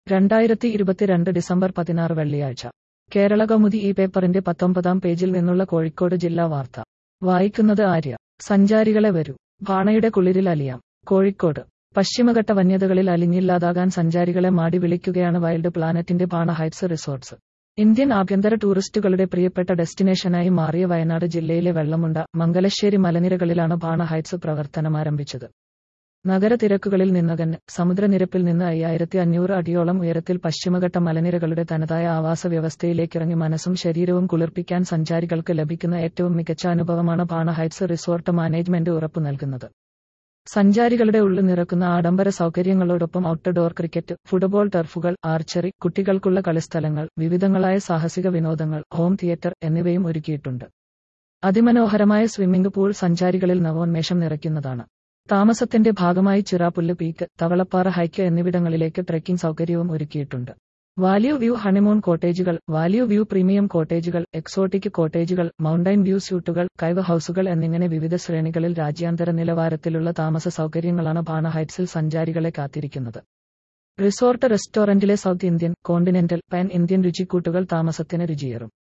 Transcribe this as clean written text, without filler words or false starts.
2022 December 16 വെള്ളിയാഴ്ച. കേരളകൗമുദി ഈ പേപ്പറിന്റെ 19-ാം പേജിൽ നിന്നുള്ള കോഴിക്കോട് ജില്ലാ വാർത്ത. വായിക്കുന്നത് ആര്യ. സഞ്ചാരികളെ വരൂ, ഭാണയുടെ കുളിരിൽ അലിയാം. കോഴിക്കോട്. പശ്ചിമഘട്ട വന്യതകളിൽ അലിഞ്ഞില്ലാതാകാൻ സഞ്ചാരികളെ മാടി വിളിക്കുകയാണ് വൈൽഡ് പ്ലാനറ്റിന്റെ ഭാണ ഹൈറ്റ്സ് റിസോർട്സ്. ഇന്ത്യൻ ആഭ്യന്തര ടൂറിസ്റ്റുകളുടെ പ്രിയപ്പെട്ട ഡെസ്റ്റിനേഷനായി മാറിയ വയനാട് ജില്ലയിലെ വെള്ളമുണ്ട, മംഗലശ്ശേരി മലനിരകളിലാണ് ഭാണ ഹൈറ്റ്സ് പ്രവർത്തനമാരംഭിച്ചത്. നഗര തിരക്കുകളിൽ നിന്നകന്ന്, സമുദ്രനിരപ്പിൽ നിന്ന് 5500 അടിയോളം ഉയരത്തിൽ പശ്ചിമഘട്ട മലനിരകളുടെ തനതായ ആവാസ വ്യവസ്ഥയിലേക്കിറങ്ങി മനസ്സും ശരീരവും കുളിർപ്പിക്കാൻ സഞ്ചാരികൾക്ക് ലഭിക്കുന്ന ഏറ്റവും മികച്ച അനുഭവമാണ് ഭാണ ഹൈറ്റ്സ് റിസോർട്ട് മാനേജ്മെന്റ് ഉറപ്പു നൽകുന്നത്. സഞ്ചാരികളുടെ ഉള്ളു നിറക്കുന്ന ആഡംബര സൗകര്യങ്ങളോടൊപ്പം ഔട്ട്ഡോർ ക്രിക്കറ്റ്, ഫുട്ബോൾ ടർഫുകൾ, ആർച്ചറി, കുട്ടികൾക്കുള്ള കളിസ്ഥലങ്ങൾ, വിവിധങ്ങളായ സാഹസിക വിനോദങ്ങൾ, ഹോം തിയേറ്റർ എന്നിവയും ഒരുക്കിയിട്ടുണ്ട്. അതിമനോഹരമായ സ്വിമ്മിംഗ് പൂൾ സഞ്ചാരികളിൽ നവോന്മേഷം നിറയ്ക്കുന്നതാണ്. താമസത്തിന്റെ ഭാഗമായി ചിറാപുല്ല് പീക്ക്, തവളപ്പാറ ഹൈക്ക് എന്നിവിടങ്ങളിലേക്ക് ട്രെക്കിംഗ് സൗകര്യവും ഒരുക്കിയിട്ടുണ്ട്. വാല്യൂ വ്യൂ ഹണിമൂൺ കോട്ടേജുകൾ, വാല്യൂ വ്യൂ പ്രീമിയം കോട്ടേജുകൾ, എക്സോട്ടിക് കോട്ടേജുകൾ, മൗണ്ടൈൻ വ്യൂ സ്യൂട്ടുകൾ, കൈവ് ഹൌസുകൾ എന്നിങ്ങനെ വിവിധ ശ്രേണികളിൽ രാജ്യാന്തര നിലവാരത്തിലുള്ള താമസ സൗകര്യങ്ങളാണ് ഭാണ ഹൈറ്റ്സിൽ സഞ്ചാരികളെ കാത്തിരിക്കുന്നത്. റിസോർട്ട് റെസ്റ്റോറന്റിലെ south Indian, continental, pan Indian രുചിക്കൂട്ടുകൾ താമസത്തിന് രുചിയേറും.